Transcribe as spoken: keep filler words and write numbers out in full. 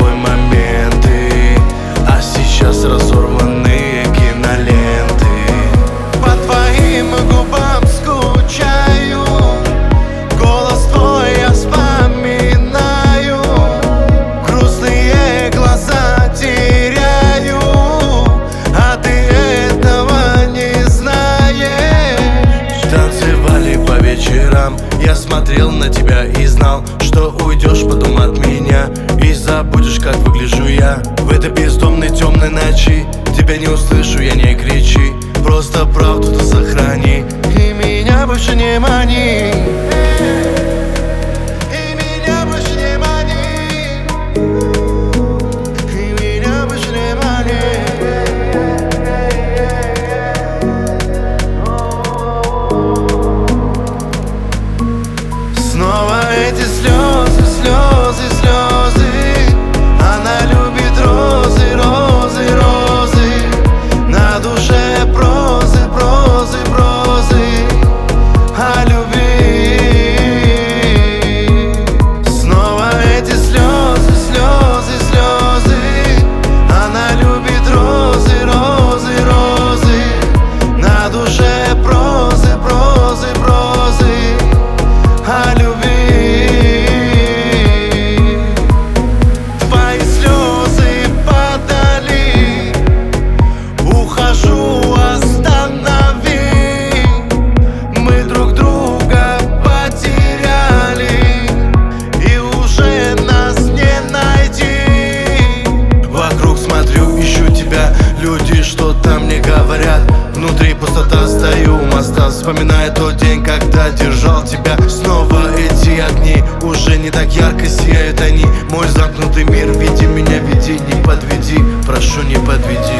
тобой моменты, а сейчас разорванные киноленты. По твоим губам скучаю, голос твой я вспоминаю, грустные глаза теряю, а ты этого не знаешь. Танцевали по вечерам, я смотрел на тебя и знал, что уйдешь потом от меня и забудешь, как выгляжу я. В этой бездомной темной ночи тебя не услышу, я не кричи, просто правду ты сохрани и меня больше не мани. И меня больше не мани. И меня больше не мани. Снова эти слезы, слезы, слезы. Она любит розы, розы, розы. На душе прозы, прозы, прозы о любви. Снова эти слезы, слезы, слезы. Она любит розы, розы, розы. На душе прозы, прозы, прозы о любви. Твои слезы падали, ухожу, останови. Мы друг друга потеряли, и уже нас не найти. Вокруг смотрю, ищу тебя, люди что-то мне говорят. Внутри пустота, стою у моста, вспоминаю тот день, когда держал тебя. Снова эти огни, уже не так ярко сияют они. Мой замкнутый мир, веди меня, веди, не подведи, прошу, не подведи.